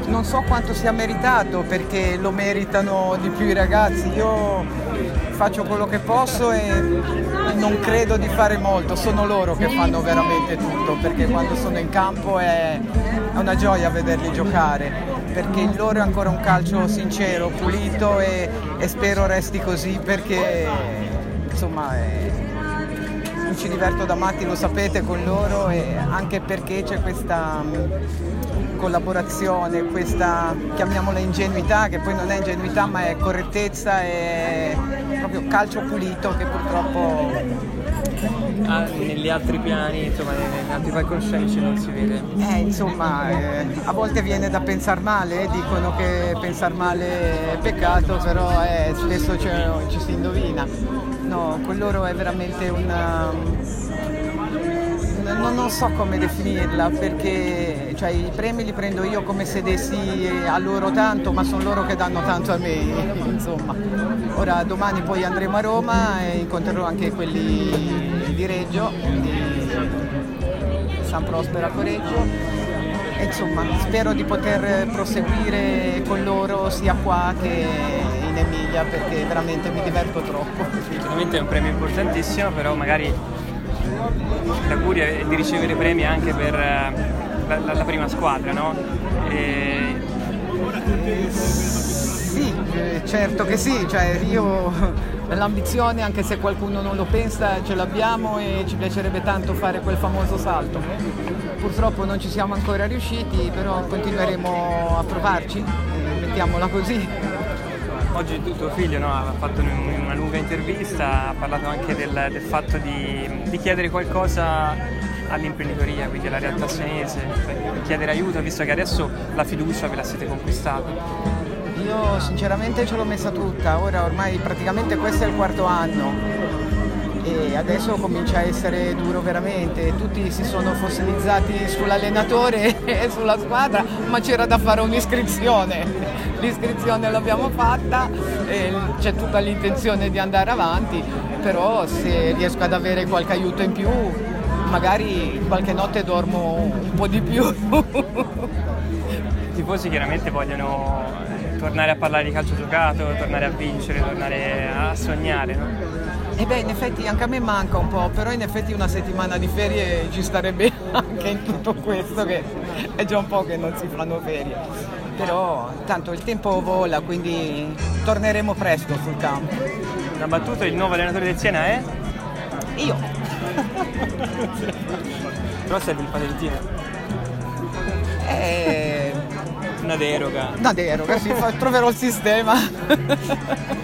non so quanto sia meritato, perché lo meritano di più i ragazzi. Io faccio quello che posso e non credo di fare molto, sono loro che fanno veramente tutto, perché quando sono in campo è una gioia vederli giocare, perché il loro è ancora un calcio sincero, pulito e spero resti così, perché insomma mi ci diverto da matti, lo sapete, con loro, e anche perché c'è questa collaborazione, questa, chiamiamola ingenuità, che poi non è ingenuità ma è correttezza, è proprio calcio pulito che purtroppo negli altri piani, insomma, negli altri palcoscenici non si vede. A volte viene da pensare male, dicono che pensare male è peccato, però spesso ci si indovina. No, con loro è veramente non so come definirla, perché cioè, i premi li prendo io come se dessi a loro tanto, ma sono loro che danno tanto a me, insomma. Ora domani poi andremo a Roma e incontrerò anche quelli di Reggio, di San Prospero a Correggio, e insomma spero di poter proseguire con loro sia qua che in Emilia, perché veramente mi diverto troppo. Sicuramente è un premio importantissimo, però magari l'augurio è di ricevere premi anche per la prima squadra, no? Sì, certo che sì, cioè io l'ambizione, anche se qualcuno non lo pensa, ce l'abbiamo e ci piacerebbe tanto fare quel famoso salto. Purtroppo non ci siamo ancora riusciti, però continueremo a provarci, mettiamola così. Oggi tuo figlio, no, ha fatto una lunga intervista, ha parlato anche del fatto di chiedere qualcosa all'imprenditoria, quindi alla realtà senese, chiedere aiuto, visto che adesso la fiducia ve la siete conquistata. Io sinceramente ce l'ho messa tutta, ora ormai praticamente questo è il 4º anno e adesso comincia a essere duro veramente, tutti si sono fossilizzati sull'allenatore e sulla squadra, ma c'era da fare un'iscrizione, l'iscrizione l'abbiamo fatta e c'è tutta l'intenzione di andare avanti, però se riesco ad avere qualche aiuto in più magari qualche notte dormo un po' di più. I tifosi chiaramente vogliono tornare a parlare di calcio giocato, tornare a vincere, tornare a sognare, no? E in effetti anche a me manca un po', però in effetti una settimana di ferie ci starebbe anche in tutto questo, che è già un po' che non si fanno ferie. Però tanto il tempo vola, quindi torneremo presto sul campo. Una battuta, il nuovo allenatore del Siena è? Io. Però serve il patentino. Una deroga. Una deroga, sì, troverò il sistema.